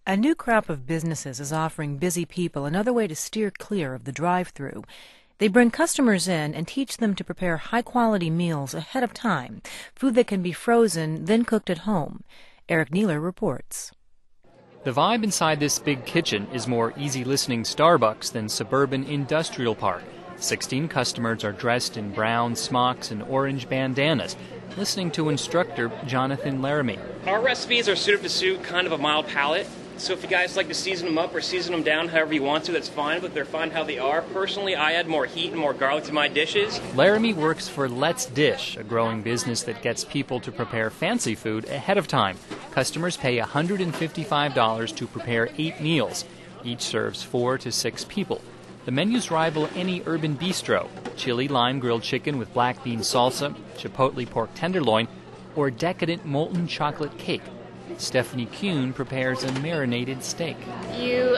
A new crop of businesses is offering busy people another way to steer clear of the drive-thru. They bring customers in and teach them to prepare high-quality meals ahead of time, food that can be frozen, then cooked at home. Eric Neeler reports. The vibe inside this big kitchen is more easy-listening Starbucks than suburban industrial park. 16 customers are dressed in brown smocks and orange bandanas, listening to instructor Jonathan Laramie. Our recipes are suited to suit kind of a mild palate. So if you guys like to season them up or season them down however you want to, that's fine, but they're fine how they are. Personally, I add more heat and more garlic to my dishes. Laramie works for Let's Dish, a growing business that gets people to prepare fancy food ahead of time. Customers pay $155 to prepare 8 meals. Each serves 4 to 6 people. The menus rival any urban bistro: chili lime grilled chicken with black bean salsa, chipotle pork tenderloin, or decadent molten chocolate cake. Stephanie Kuhn prepares a marinated steak. You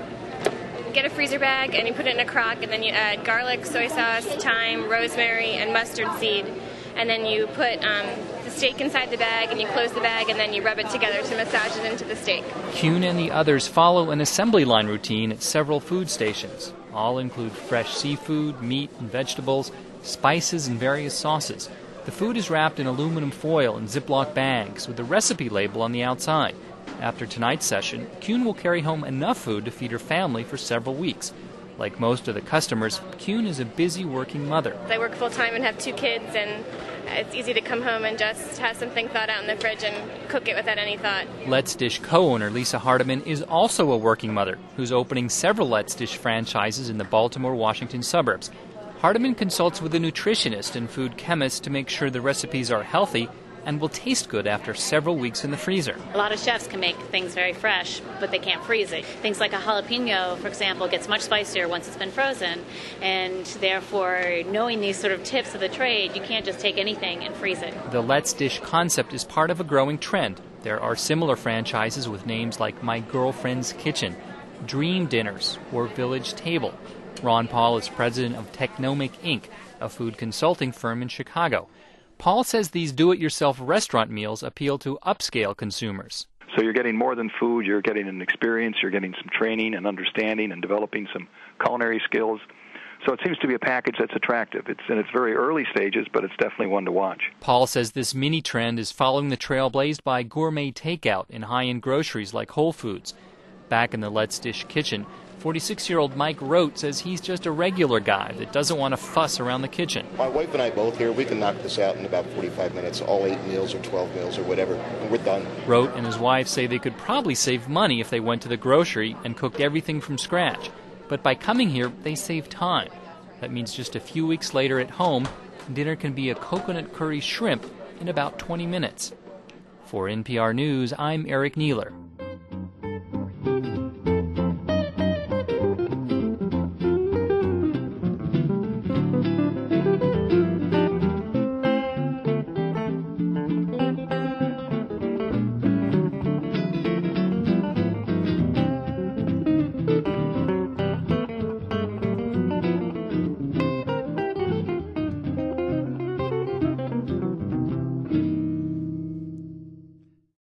get a freezer bag and you put it in a crock, and then you add garlic, soy sauce, thyme, rosemary, and mustard seed. And then you put the steak inside the bag, and you close the bag, and then you rub it together to massage it into the steak. Kuhn and the others follow an assembly line routine at several food stations. All include fresh seafood, meat and vegetables, spices, and various sauces. The food is wrapped in aluminum foil and Ziploc bags with a recipe label on the outside. After tonight's session, Kuhn will carry home enough food to feed her family for several weeks. Like most of the customers, Kuhn is a busy working mother. I work full-time and have 2 kids, and it's easy to come home and just have something thawed out in the fridge and cook it without any thought. Let's Dish co-owner Lisa Hardiman is also a working mother who's opening several Let's Dish franchises in the Baltimore, Washington suburbs. Hardiman consults with a nutritionist and food chemist to make sure the recipes are healthy and will taste good after several weeks in the freezer. A lot of chefs can make things very fresh, but they can't freeze it. Things like a jalapeno, for example, gets much spicier once it's been frozen, and therefore, knowing these sort of tips of the trade, you can't just take anything and freeze it. The Let's Dish concept is part of a growing trend. There are similar franchises with names like My Girlfriend's Kitchen, Dream Dinners, or Village Table. Ron Paul is president of Technomic Inc., a food consulting firm in Chicago. Paul says these do-it-yourself restaurant meals appeal to upscale consumers. So you're getting more than food, you're getting an experience, you're getting some training and understanding and developing some culinary skills. So it seems to be a package that's attractive. It's in its very early stages, but it's definitely one to watch. Paul says this mini trend is following the trail blazed by gourmet takeout in high-end groceries like Whole Foods. Back in the Let's Dish kitchen, 46-year-old Mike Rote says he's just a regular guy that doesn't want to fuss around the kitchen. My wife and I both here, we can knock this out in about 45 minutes, all 8 meals or 12 meals or whatever, and we're done. Rote and his wife say they could probably save money if they went to the grocery and cooked everything from scratch. But by coming here, they save time. That means just a few weeks later at home, dinner can be a coconut curry shrimp in about 20 minutes. For NPR News, I'm Eric Neeler.